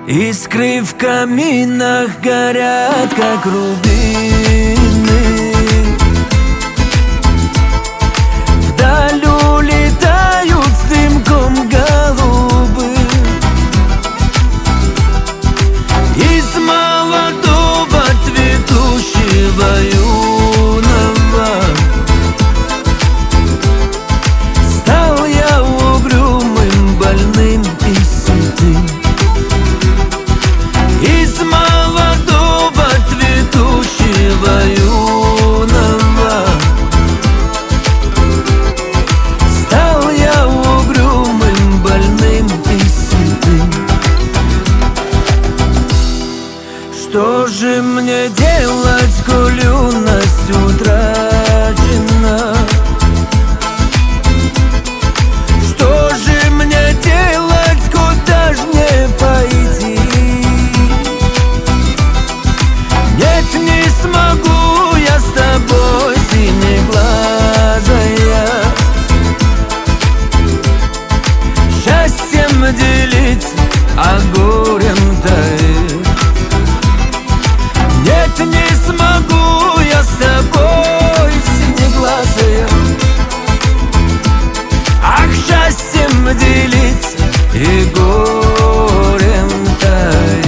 Искры в каминах горят, как рубины. Вдаль улетают с дымком голубы. Из молодого цветущего юного стал я угрюмым, больным и сытым. Из молодого цветущего юного стал я угрюмым, больным и сытым. Что же мне делать, коль юность утрачена? Что же мне делать, куда ж мне пойти? Нет, не смогу я с тобой, синеглазая, счастьем делиться, а горем таить. Нет, не смогу я с тобой, синеглазая, ах, счастьем делиться и горем таить.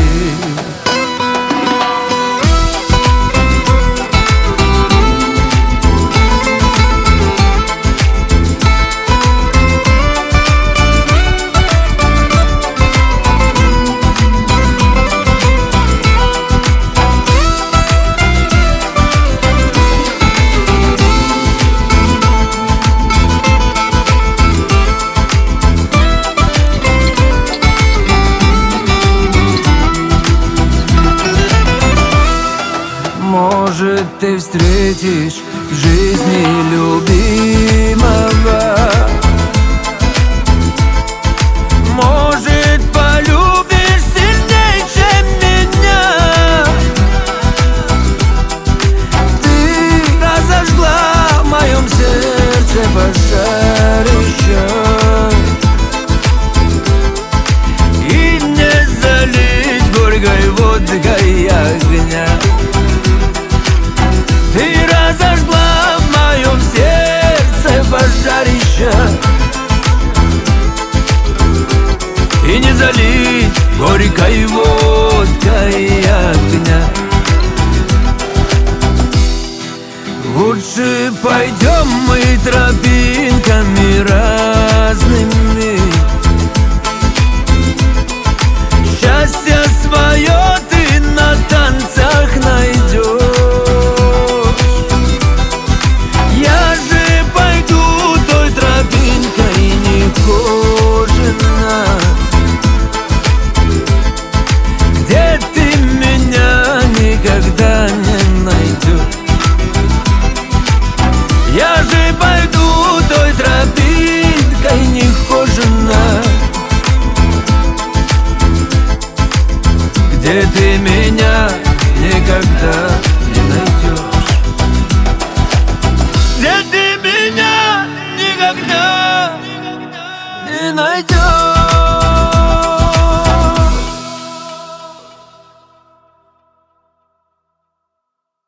Может, ты встретишь в жизни любимого, может, полюбишь сильней, чем меня. Ты разожгла в моем сердце пожарище, и не залить горькой водкой огня. Ты разожгла в моем сердце пожарище, и не залить горькой водкой огня. Лучше пойдем мы тропинками разными, счастье свое ты на танцах найдешь. Где ты меня никогда не найдешь. Я же пойду той тропинкой нехоженной, где ты меня никогда не найдешь. Где ты меня никогда не найдешь.